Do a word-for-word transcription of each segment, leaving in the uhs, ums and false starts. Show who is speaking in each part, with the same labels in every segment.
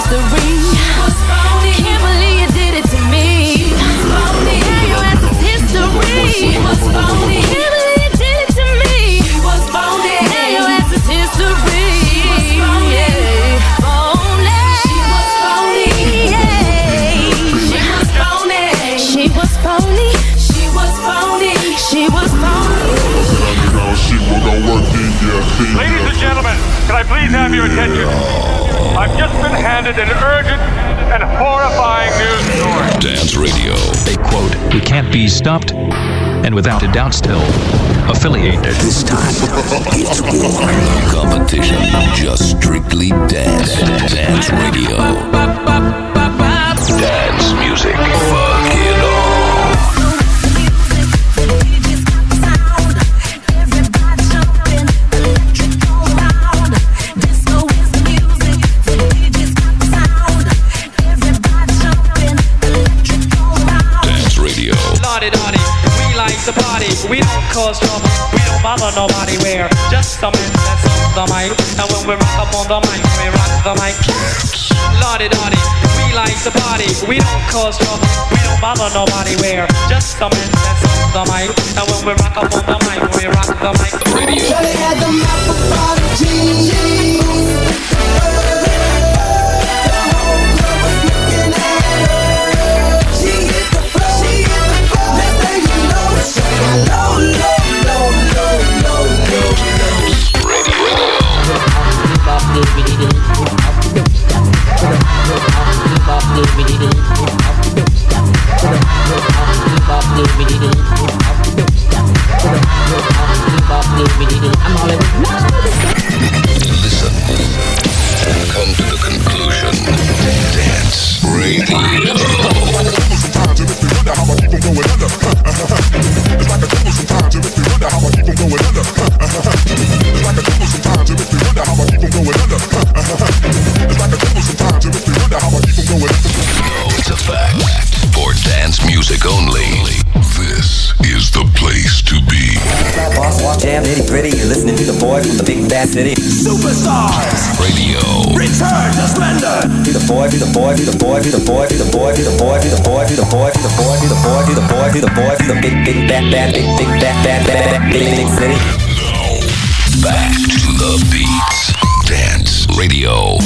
Speaker 1: history. Can't believe you did it to me. Now your ass is history. Can't believe you did it to me. Now your ass is history. Yeah. Phony. Yeah. She was phony. She was phony. She was phony.
Speaker 2: Ladies and gentlemen, can I please have your attention? I've just been handed an urgent and horrifying news story.
Speaker 3: Dance Radio.
Speaker 4: They quote, "We can't be stopped," and without a doubt still affiliated.
Speaker 3: This time, it's war. No competition, just strictly dance. Dance Radio. Dance music. Fuck it all.
Speaker 5: We like to party, we don't cause trouble, we don't bother nobody, we're just the men that's on the mic. And when we rock up on the mic, we rock the mic. Lordy Lordy, we like to party, we don't cause trouble, we don't bother nobody, we're just the men that's on the mic. And when we rock up on the mic, we rock the mic.
Speaker 3: Radio.
Speaker 6: They had the microphone Low, low, low, low, low, low, low.
Speaker 3: Radio. Listen and come to the conclusion. Dance Radio.
Speaker 7: It's like a devil sometimes, it makes me wonder how I keep from going under. It's like a devil sometimes, it makes me wonder how I keep from going under. It's like a devil sometimes, it makes me wonder how I keep from going under.
Speaker 3: No, it's a fact. For dance music only, this is the place to be.
Speaker 8: Boss, walk, jam, nitty gritty. You're listening to the boy from the big bad city.
Speaker 3: Superstars Radio.
Speaker 8: Return to splendor. To the boy, to the boy, to the boy, to the boy, to the boy, to the boy, to the boy, to the boy, to the boy, to the boy, to the boy, to the boy, to the big, big, bad, bad, big, big, bad, bad, bad, big, big city.
Speaker 3: Now, back to the beats. Dance Radio.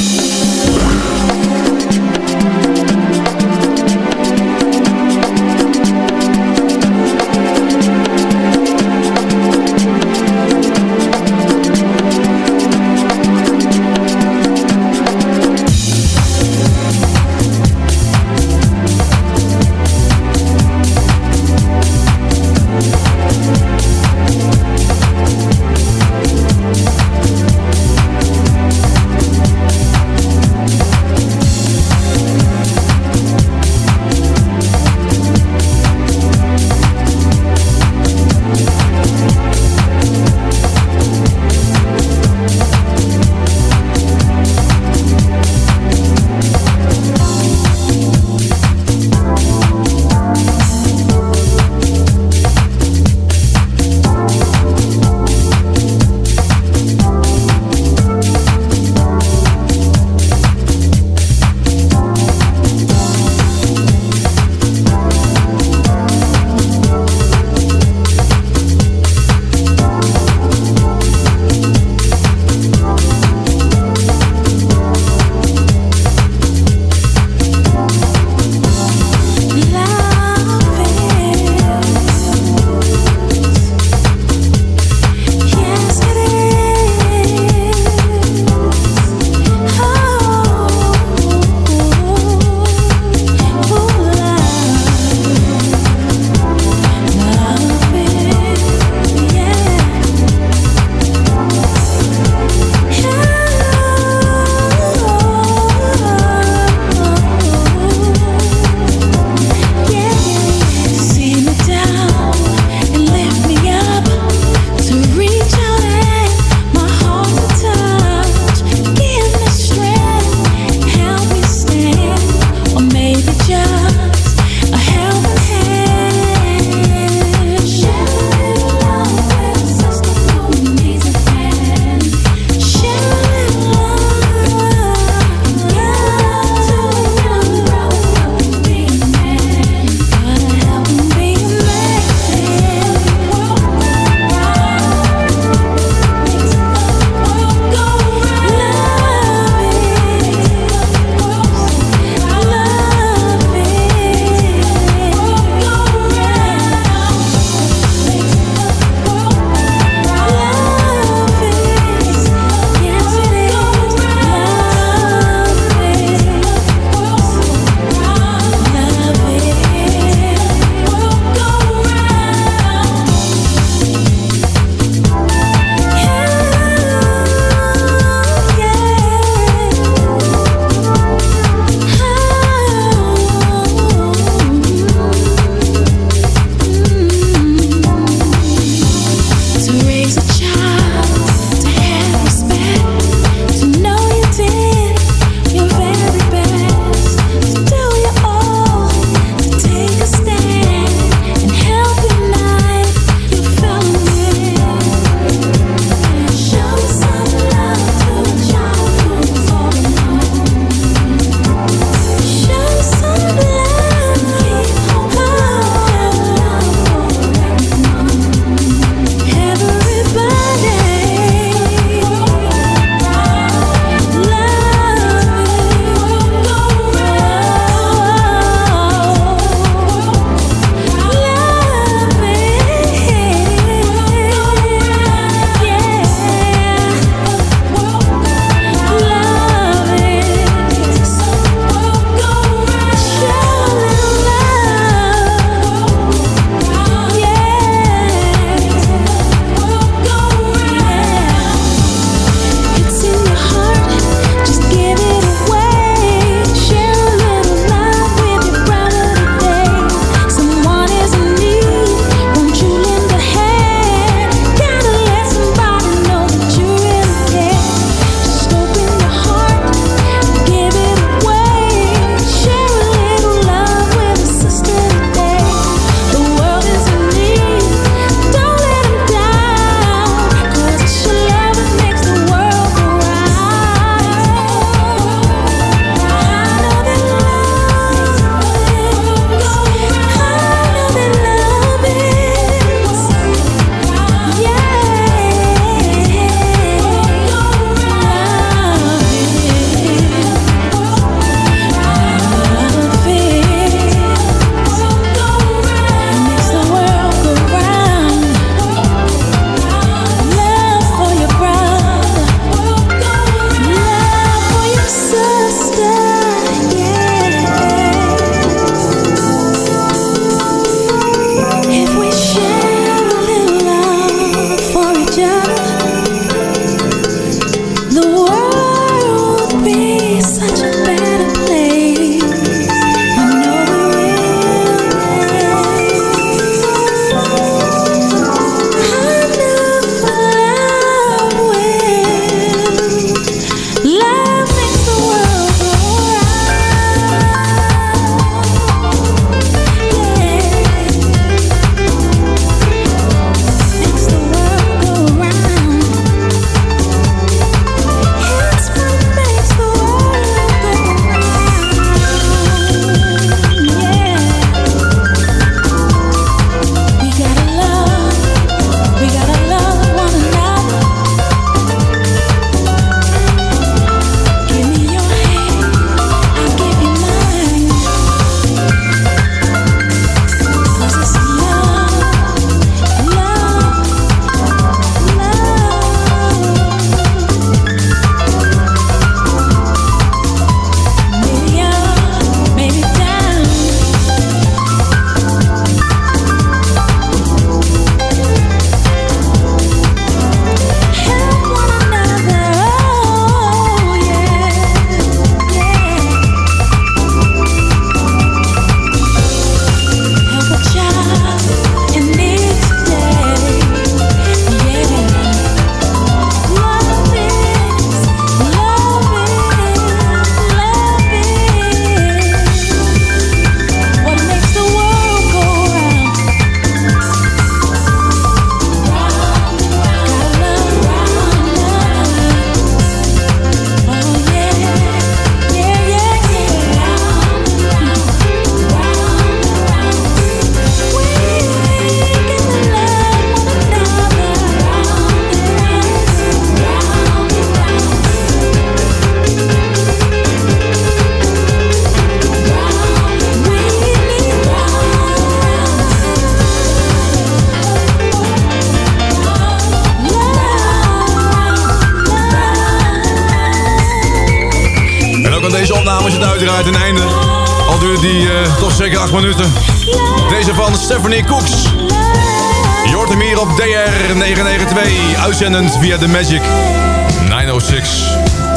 Speaker 9: daarom is het uiteraard een einde. Al duurde die uh, toch zeker acht minuten. Deze van Stephanie Cooks. Je hoort hem hier op D R negen negen twee. Uitzendend via The Magic negen zes.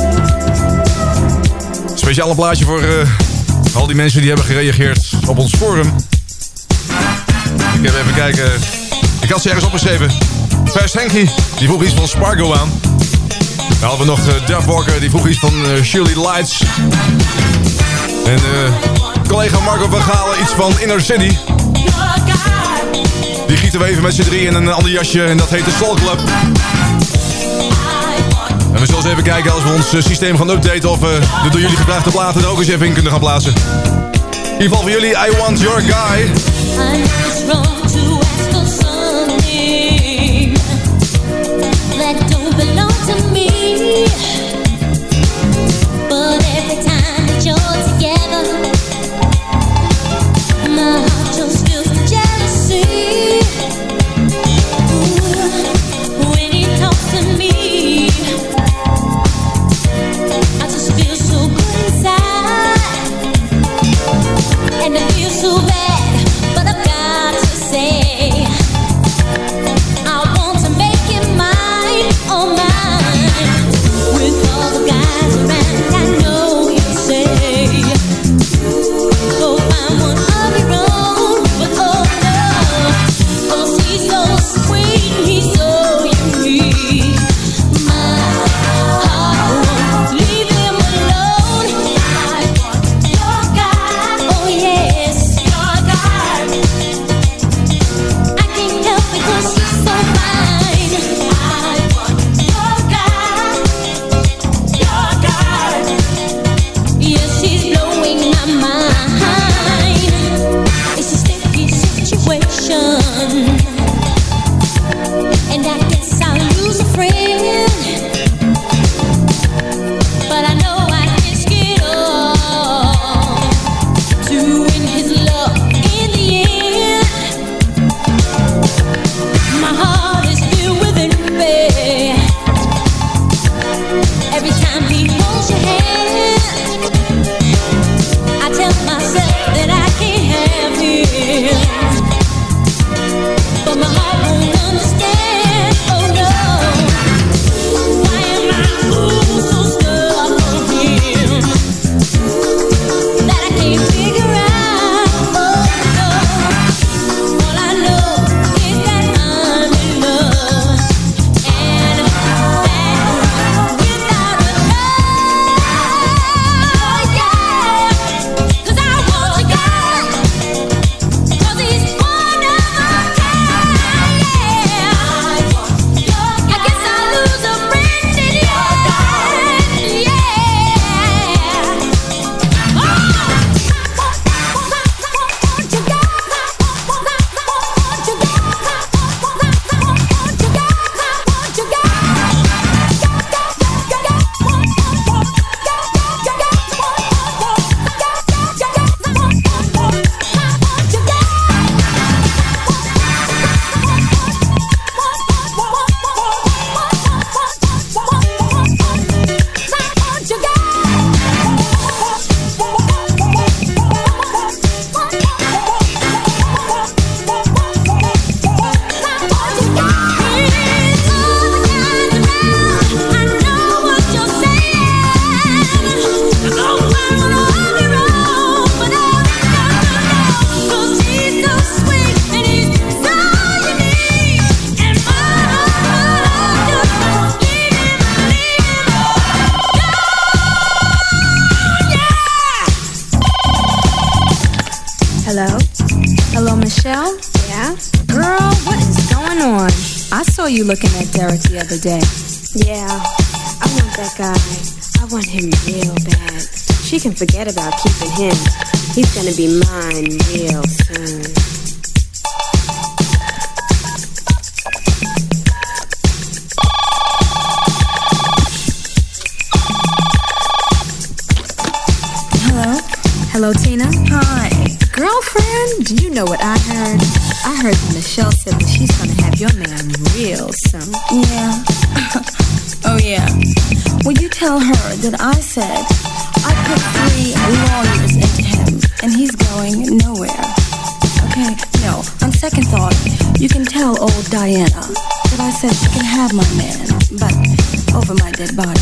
Speaker 9: Speciale plaatje voor uh, al die mensen die hebben gereageerd op ons forum. Ik heb even kijken. Ik had ze ergens opgeschreven. Fast Henky, die vroeg iets van Spargo aan. Dan hadden we nog uh, Duff Walker, die vroeg iets van uh, Shirley Lights. En uh, collega Marco van Galen iets van Inner City. Die gieten we even met z'n drie in een ander jasje en dat heet de Soul Club. En we zullen eens even kijken als we ons uh, systeem gaan updaten of we uh, de door jullie gevraagde platen er ook eens even in kunnen gaan plaatsen. In ieder geval voor jullie, I Want Your Guy.
Speaker 1: That don't belong to me. But every time that you're together, my heart just feels the jealousy. Ooh, when he talks to me, I just feel so good inside. And I feel so bad, but I've got to say, I want to make it mine. Oh mine, with all the guys around, I know you say, go find one of your own, but oh no, 'cause he's so sweet, he's so unique. My heart won't leave him alone. I want your guy, oh yes, your guy. I can't help it 'cause he's so fine. And I guess I'll lose a friend, but I know I risk it all to win his love in the end. My heart is filled with envy every time he holds your hand. I tell myself that I can't have him, but my heart won't understand. Oh no, why am I ooh, so stuck on him that I can't figure out? Oh no, all I know is that I'm in love, and that without a doubt, yeah. 'Cause I want a guy, 'cause he's one of a kind.
Speaker 10: Hello? Hello, Michelle? Yeah? Girl, what is going on? I saw you looking at Derek the other day. Yeah, I want that guy. I want him real bad. She can forget about keeping him. He's gonna be mine real soon. Hello? Hello, Tina? Hi. Girlfriend, do you know what I heard? I heard that Michelle said that she's gonna have your man real soon. Yeah. Oh, yeah. Will you tell her that I said I put three long years into him, and he's going nowhere. Okay, no, on second thought, you can tell old Diana that I said she can have my man, but over my dead body.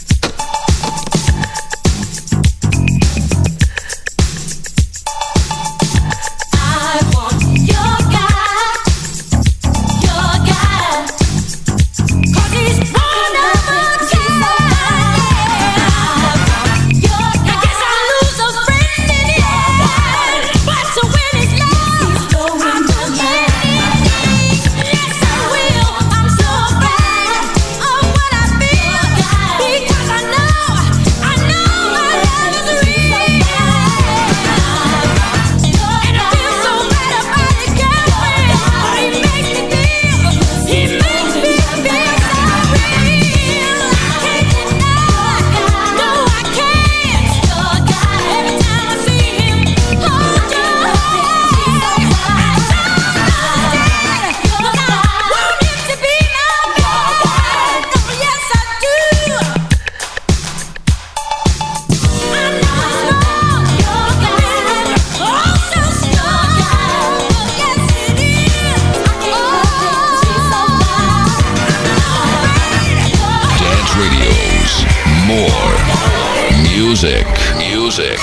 Speaker 3: Music, music,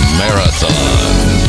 Speaker 3: marathon.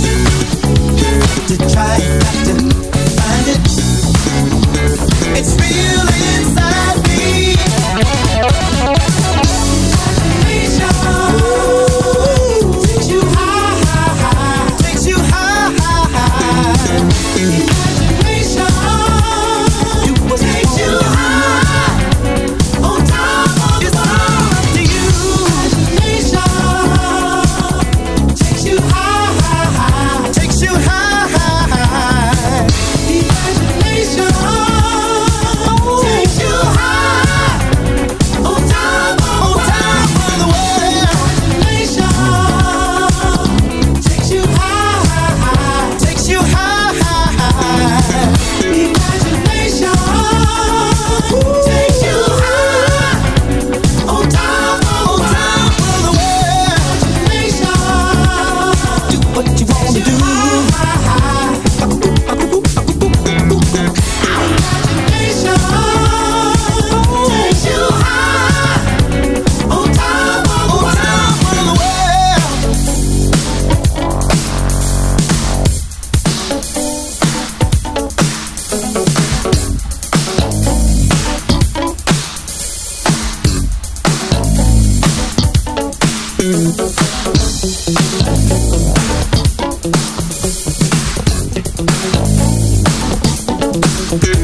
Speaker 11: It's real.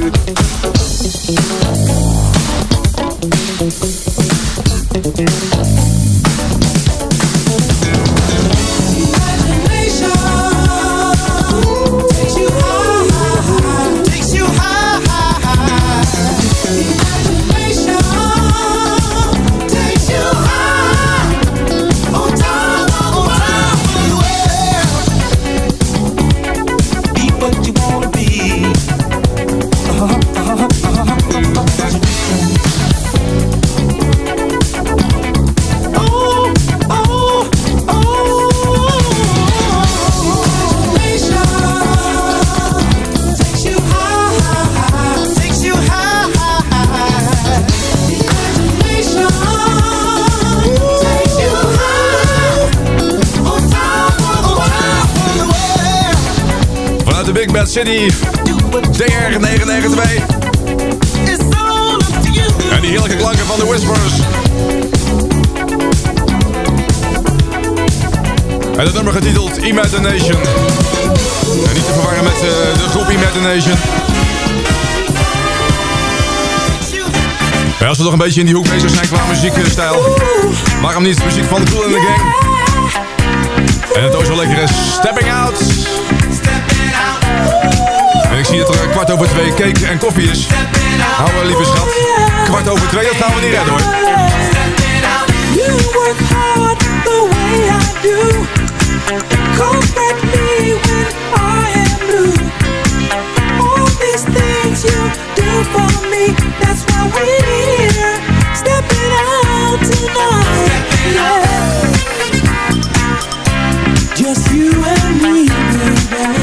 Speaker 9: City, D R negen negen twee. En die heerlijke klanken van de Whispers. En het nummer getiteld Imagination. En niet te verwarren met uh, de groep Imagination. Ja, als we toch een beetje in die hoek bezig zijn qua muziekstijl. Waarom niet muziek van de Kool and the Gang? En het ook zo lekker is Stepping Out. En ik zie dat er kwart over twee cake en koffie is. Hou wel, lieve schat. Kwart over twee, dat gaan we niet redden hoor. You work hard the way I do. Comfort me when I am blue. All these things you do for me, that's why we're here. Stepping out tonight. Yeah. Just you and me, baby.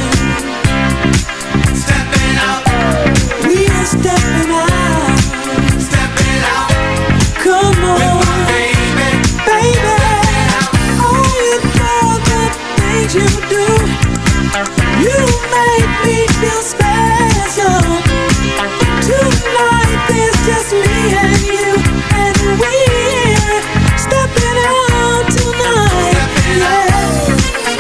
Speaker 9: Stepping out, stepping out, come on, with my baby, baby. All you know the things you do, you make me feel special. Tonight there's just me and you, and we're stepping out tonight. Yeah.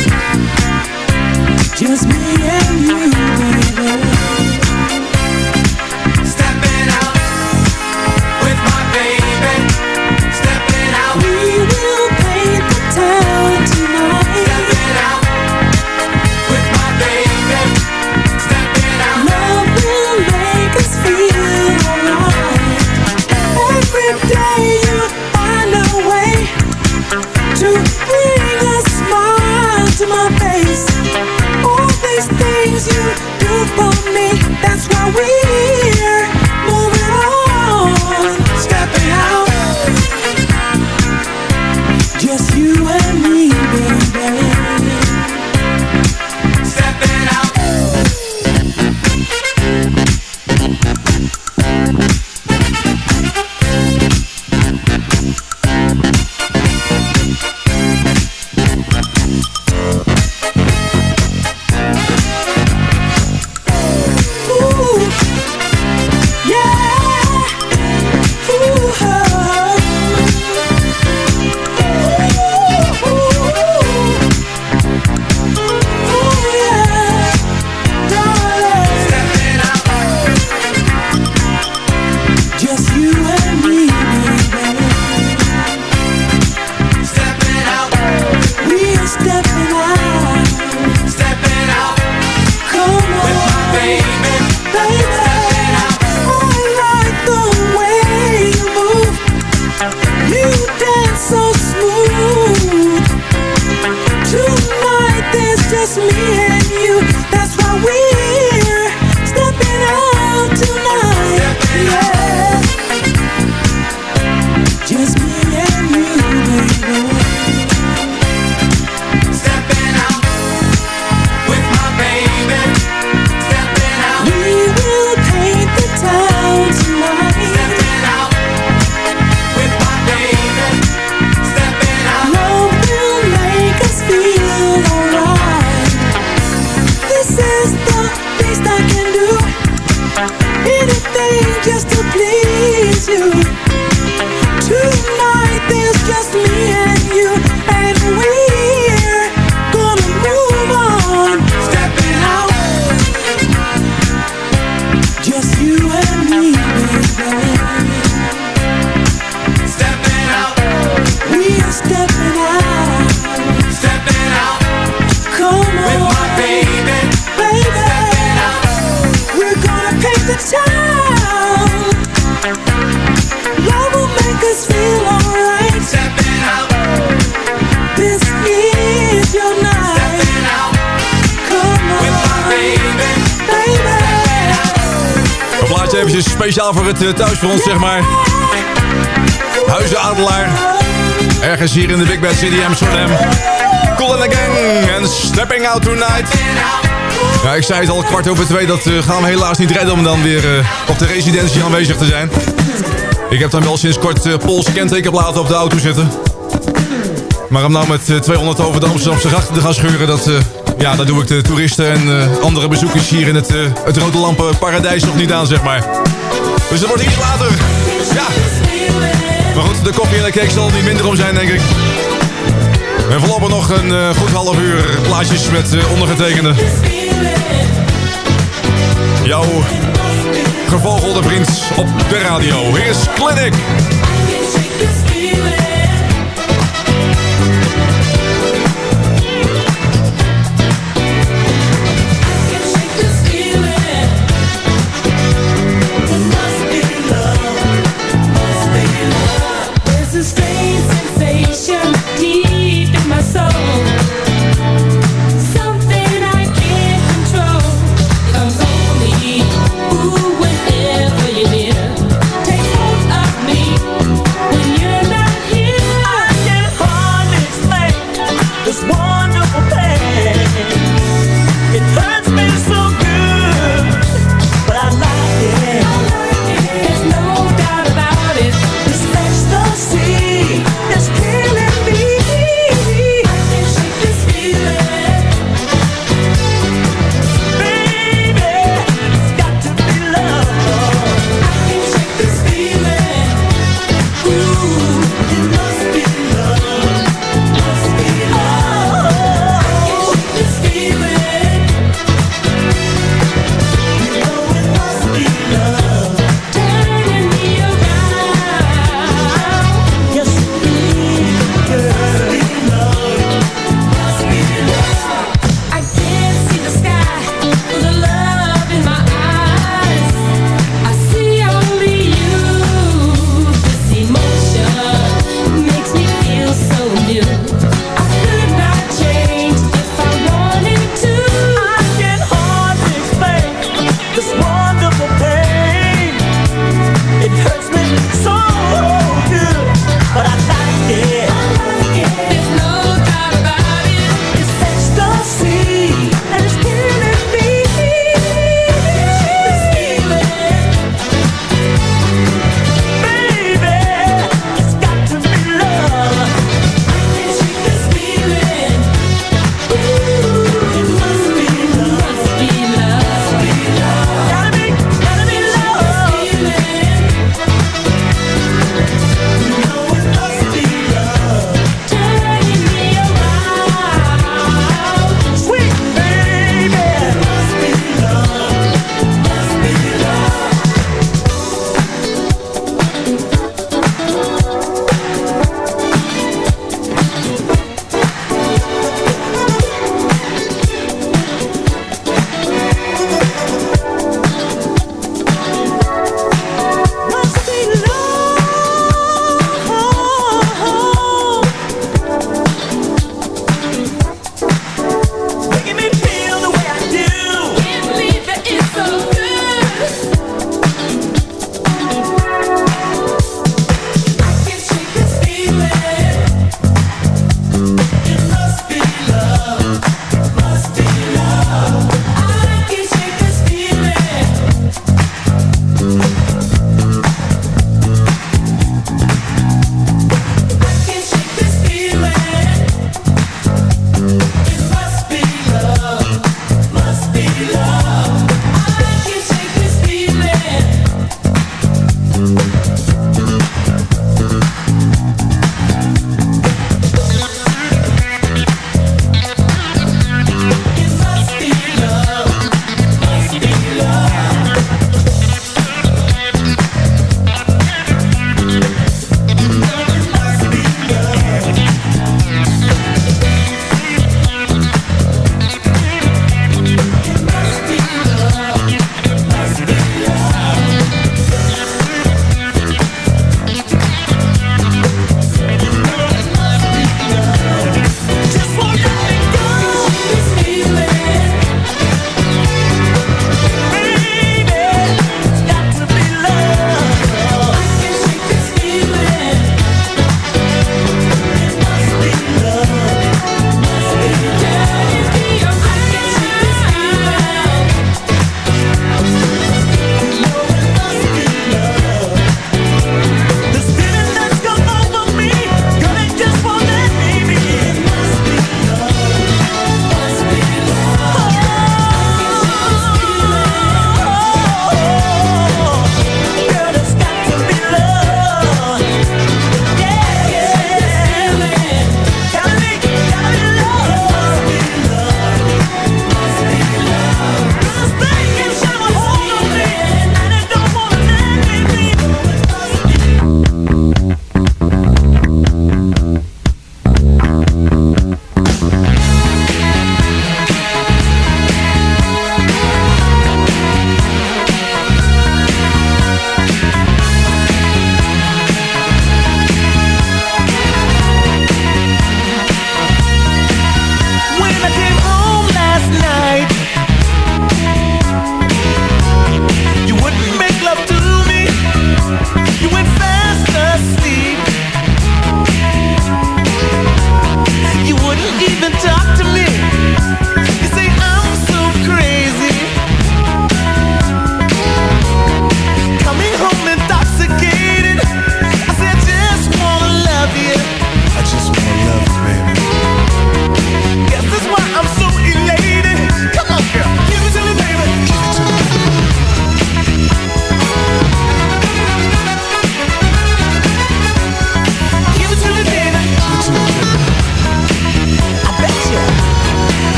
Speaker 9: Just me and you, baby. That's why we're moving on, stepping out. Just you and me, baby. Stepping out.
Speaker 6: just you and me, baby. Stepping out, we are stepping out, stepping out. Come on, with my baby, baby. Stepping out, we're gonna paint the town. Love will make us feel alright. Stepping out, this is your night. Stepping out, come on, with my baby, baby.
Speaker 9: Een plaatje eventjes speciaal voor het uh, thuisfront, zeg maar. Huizen Adelaar. Ergens hier in de Big Bad City Amsterdam. Cool and the Gang en Stepping Out Tonight. Ja, ik zei het al, kwart over twee. Dat uh, gaan we helaas niet redden om dan weer uh, op de residentie aanwezig te zijn. Ik heb dan wel sinds kort uh, Pools kentekenplaten op de auto zitten. Maar om nou met uh, tweehonderd over de Amsterdamse grachten te gaan scheuren, dat, uh, ja, dat doe ik de toeristen en uh, andere bezoekers hier in het, uh, het Rode Lampen Paradijs nog niet aan, zeg maar. Dus dat wordt iets later. Ja. Maar goed, de koffie en de cake zal niet minder om zijn, denk ik. En voorlopig nog een uh, goed half uur plaatjes met uh, ondergetekende. Jouw gevogelde vriend op de radio. Hier is Clinic.
Speaker 6: Ooh, whenever you're near, take hold of me when you're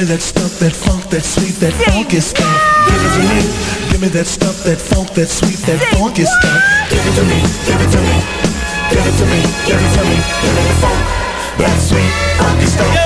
Speaker 6: me that stuff, that funk, that sweet, that funky stuff. Give it to me. Give me that stuff, that funk, that sweet, that funky stuff. Give it to me. Give it to me. Give it to me. Give it to me. Give me the funk, that sweet, funky stuff.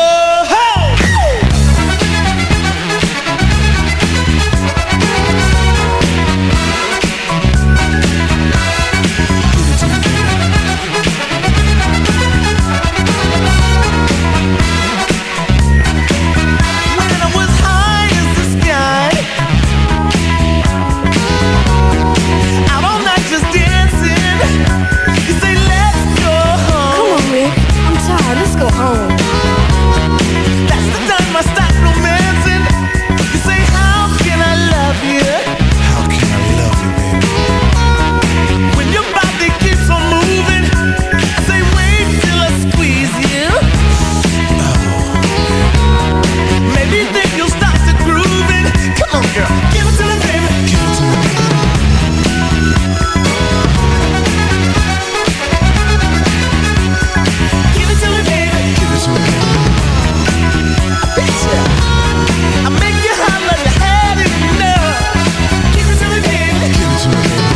Speaker 10: Let's go home.
Speaker 6: That's the time I start romancing. You say, how can I love you? How can I love you, baby? When your body keeps on moving, I say, wait till I squeeze you. Oh. Maybe think you'll start to grooving. Come on, girl, give it to me, baby. Give it to me, baby. I make you holler, you had enough. Give it to me, baby. Give it to me, baby.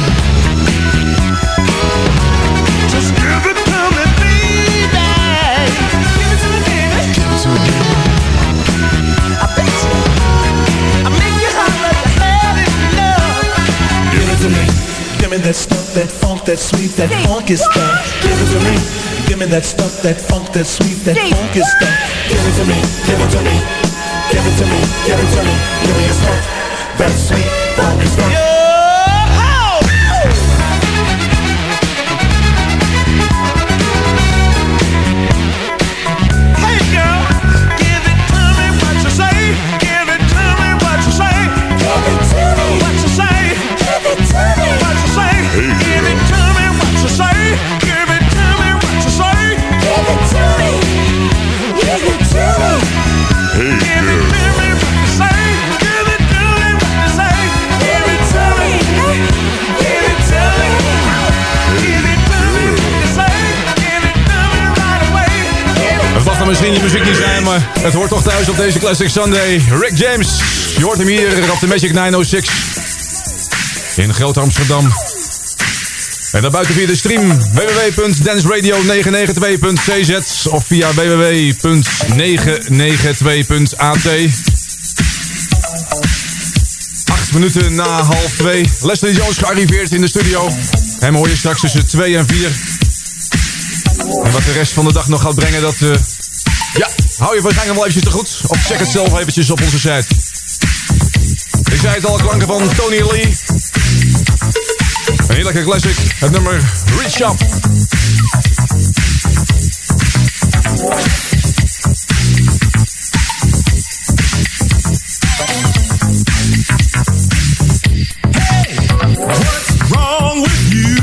Speaker 6: Just give it to me, baby. Give it to me, baby. Give it to me, baby. I bet you. I make you holler, you had enough. Give it to me. Give me that stuff, that funk, that sweet, that funky stuff. Give it to me. Give me that stuff, that funk, that sweet, that funky stuff. Give it to me, give it to me, give it to me, give it to me. Give me your stuff, that sweet, funky stuff. Yo, ho! Hey girl, give it to me what you say. Give it to me what you say. Give it to me what you say. Give it to me what you say. Give it to me what you say. Give it to me what you say. Give it to me. Give it to me. Hey, give it to me what you say. Give it to me what you say. Give it to me. Give it to me. Give it to me what you say. Give it to me right away.
Speaker 9: Het mag dan misschien je muziek niet zijn, maar het hoort toch thuis op deze Classic Sunday. Rick James, je hoort hem hier op de Magic negen in Groot Amsterdam. En daarbuiten via de stream w w w punt dance radio negen negen twee punt c z of via w w w punt negen negen twee punt a t. Acht minuten na half twee. Leslie Jones gearriveerd in de studio. Hem hoor je straks tussen twee en vier. En wat de rest van de dag nog gaat brengen, dat... Uh, ja, hou je waarschijnlijk wel eventjes te goed. Of check het zelf eventjes op onze site. Ik zei het al, klanken van Tony Lee. Een heerlijke classic, het nummer Reach Up.
Speaker 6: Hey, what's wrong with you?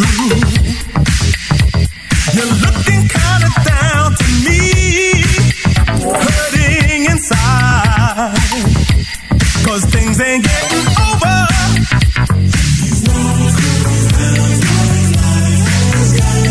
Speaker 6: You're looking kind of down to me, hurting inside, 'cause things ain't getting over. You walk around my life.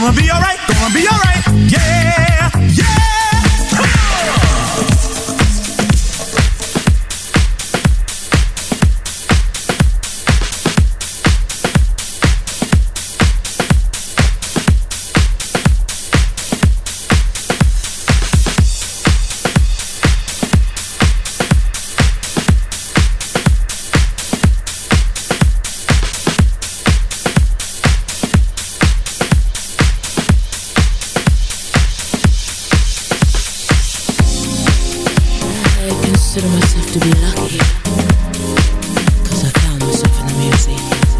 Speaker 6: Gonna be alright, gonna be alright. Yeah, yeah.
Speaker 11: Consider myself to be lucky, cause I found myself in the music.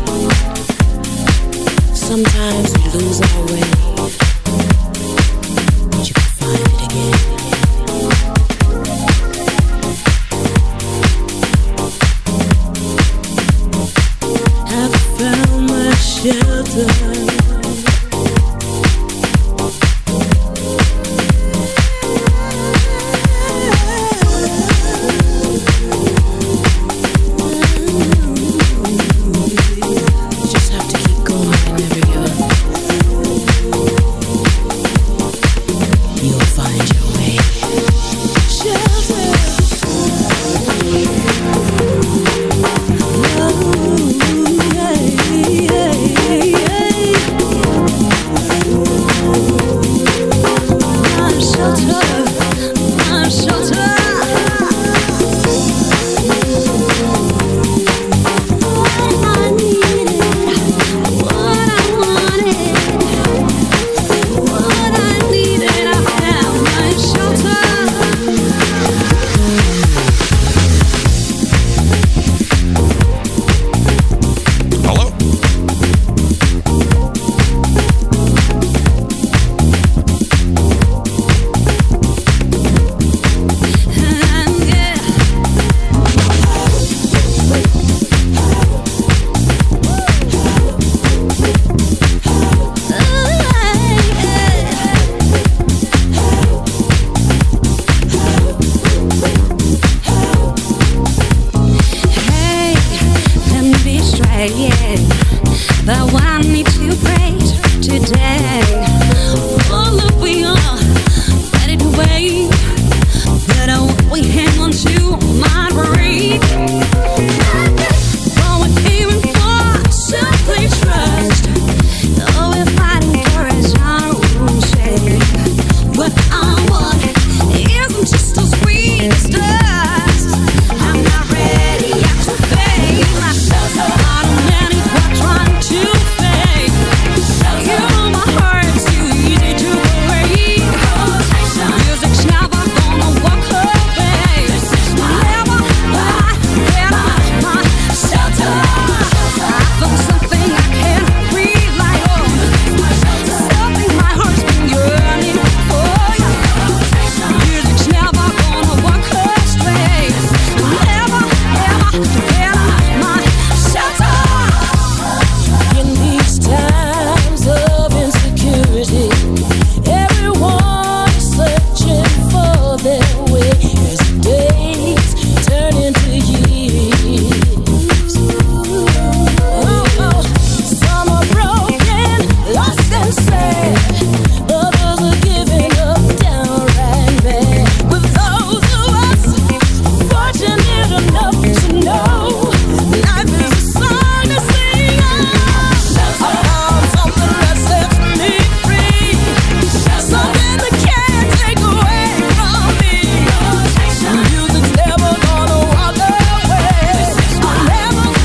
Speaker 11: Sometimes we lose our way, but you can find it again. I've found my shelter.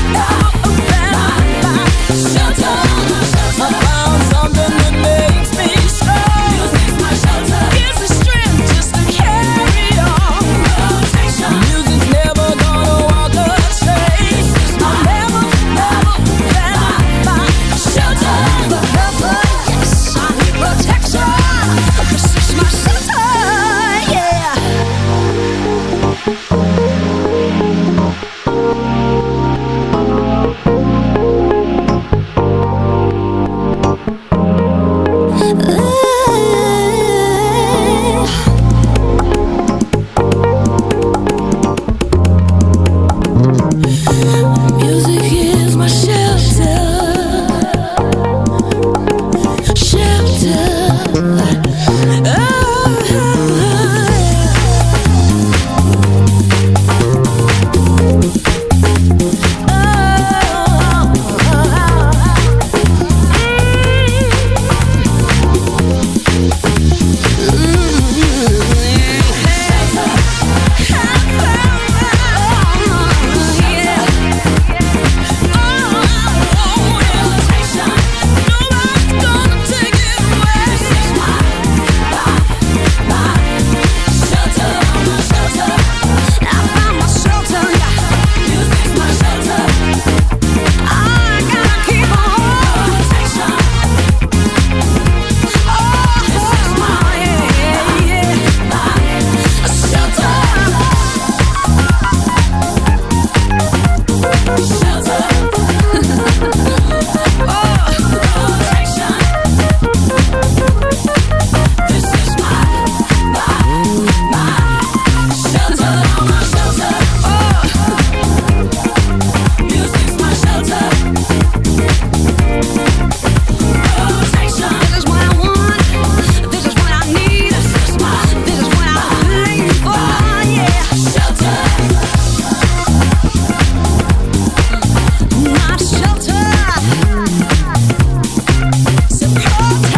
Speaker 6: Something that makes me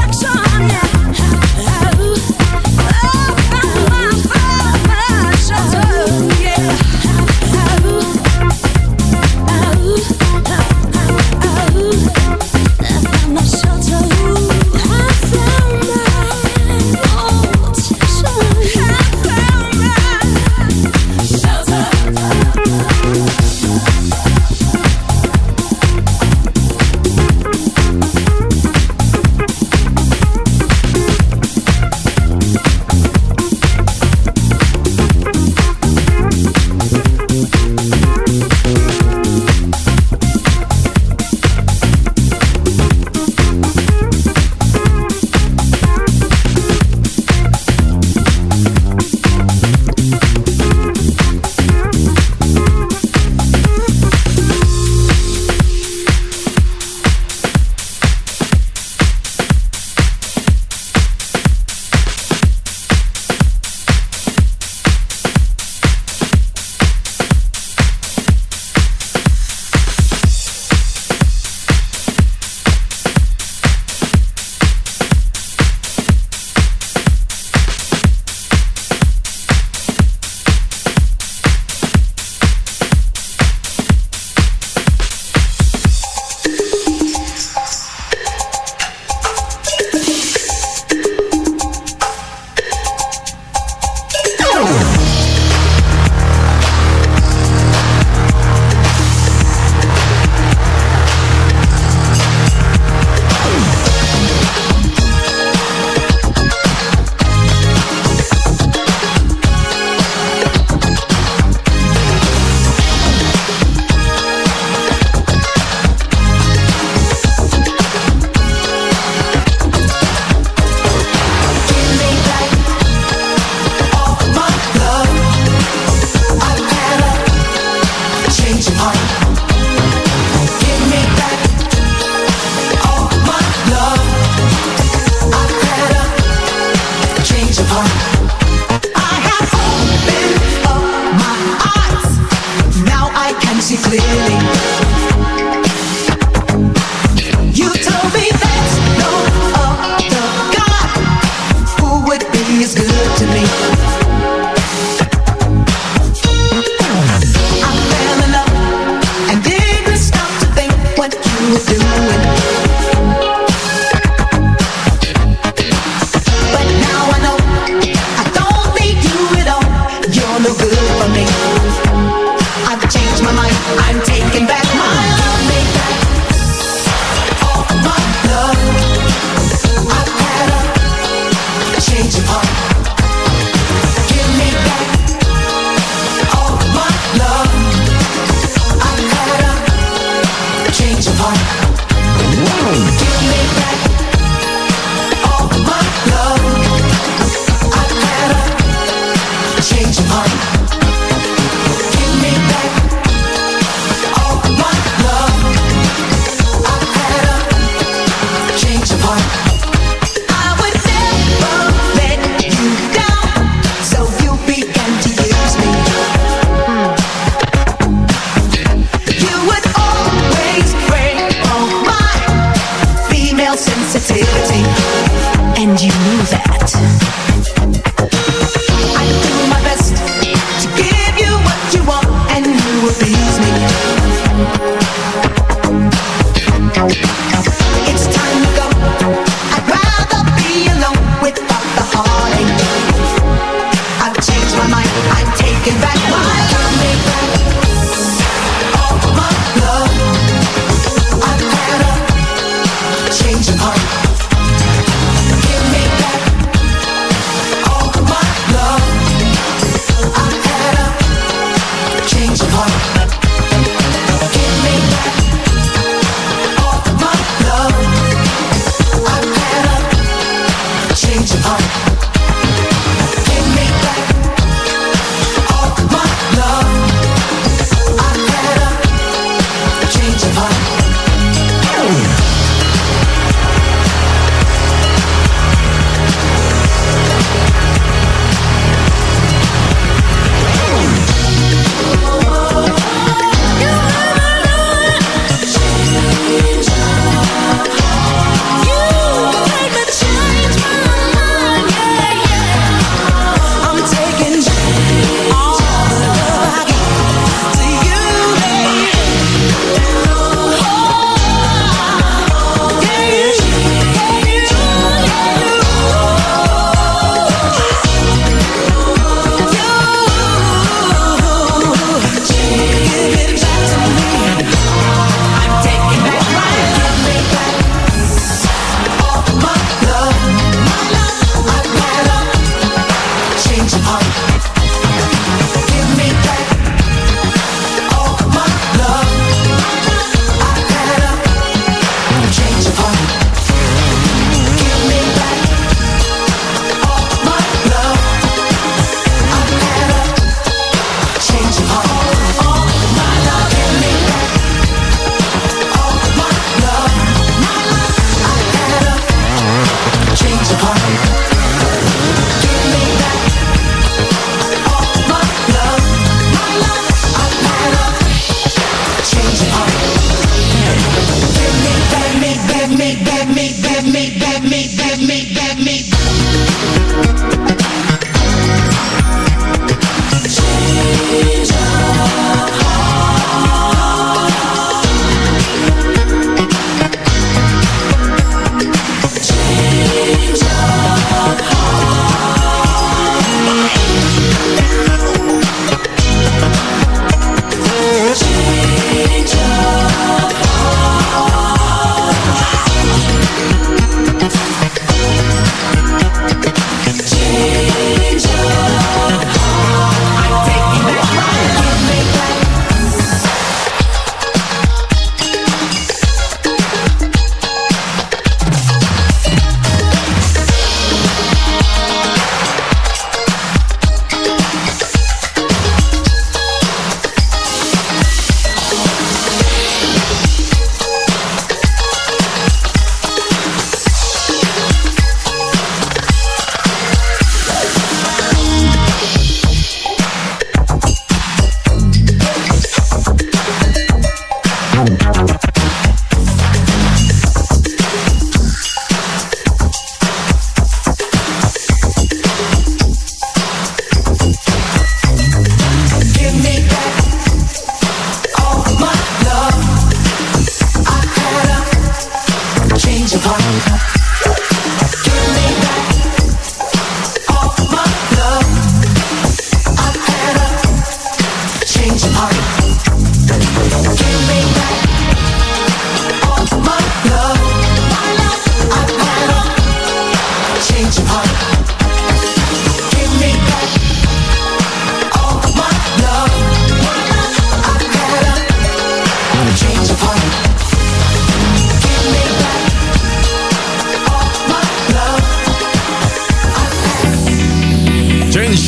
Speaker 6: Give me back all my love.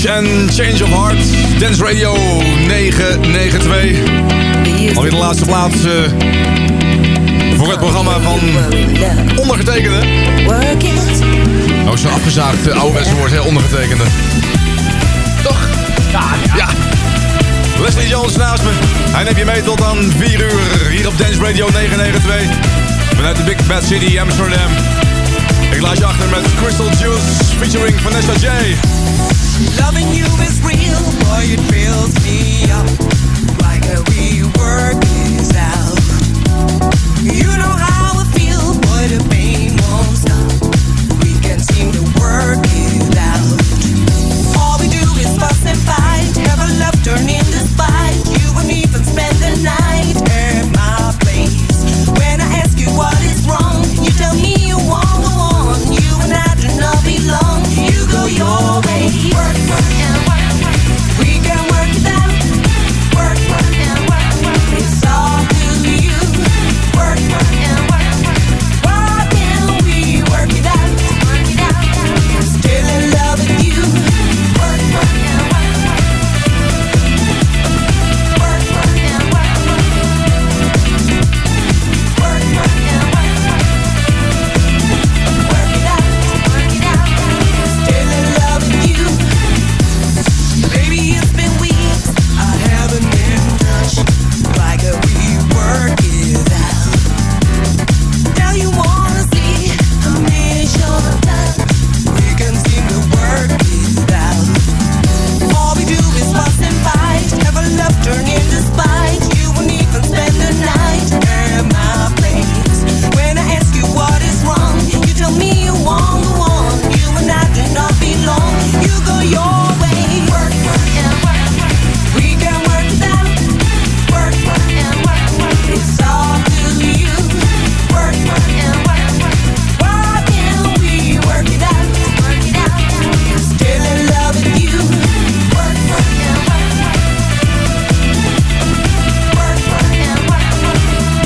Speaker 9: Beach en Change of Heart. Dance Radio negen negen twee. Alweer de laatste plaats uh, voor het programma van ondergetekende. Oh, zo'n afgezaagd uh, ouderwetse woord, hè, ondergetekende. Toch? Ja, ja. ja. Leslie Jones naast me. Hij neemt je mee tot aan vier uur hier op Dance Radio negen negen twee. Vanuit de Big Bad City Amsterdam. Ik laat je achter met Crystal Juice featuring Vanessa J.
Speaker 6: Loving you is real, boy, it fills me up. Like a rework is out. You know how I feel, boy, the pain won't stop. We can't seem to work it out. All we do is fuss and fight. Have a love turn into spite. You wouldn't even spend the night at my place. When I ask you what is wrong, you tell me you won't go on. You and I do not belong. You go your way. Work, work, and work, work. We can work it out. Work, work, and work, work. It's all to you. Work, work, and work, work. Why can't we work it out? Work it out. I'm still in love with you. Work, work, and work, work. Work, work, and work, work. Work, work, and work, work. Work it out. Work it out. Still in love with you. Baby, it's been weeks. I haven't been touched. Like a we work it out. Now you wanna see a mission done. We can seem to work it out. All we do is fuss and fight. Have a love turn into spite. You won't even spend the night at my place. When I ask you what is wrong, you tell me you won't go on. You and I do not belong. You go your way. Work, work, and work, work. We can work it out. Work, work, and work, work. It's all to you. Work, work, and work, work. Why can't we work it out? Work it out. I'm still in love with you. Work, work, and work, work. Work, work, and work, work.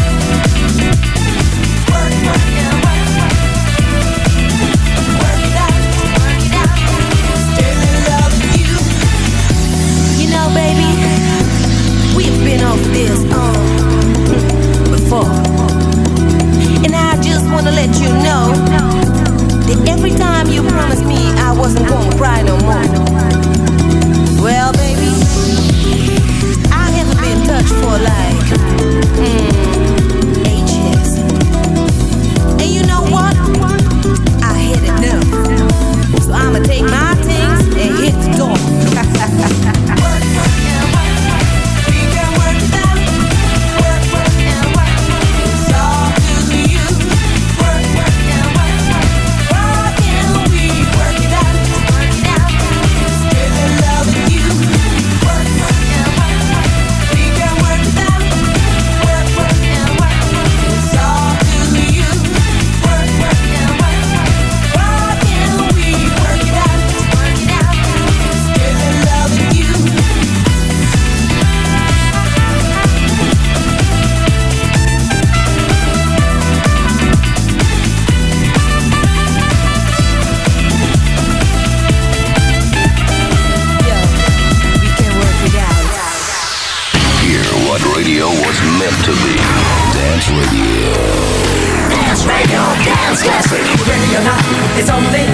Speaker 6: Work, work, and work, work. Work it out. Work it out. Still in love with you. You know, baby, we've been off this um before, and I just wanna let you know that every time you promised me I wasn't gonna cry no more. Well, baby, I haven't been touched for like mm, eight years, and you know what? I had enough, so I'ma take my things and hit the door. Work, work, and work, work. We can work it out. Work, work, and work, work. It's all to you. Work, work, and work, work. Why can't we work it out? Work it out. Still in love with you. Work, work, and work, work. We can work it out. Work, work, and work, work. It's all to you. Work, work, and work, work. Why can't we work it out? Work it out. Still in love with you. Yo, we can work it out.
Speaker 3: Hear what radio was meant to be. Dance Radio.
Speaker 6: Dance radio, dance classic. Ready or not, it's only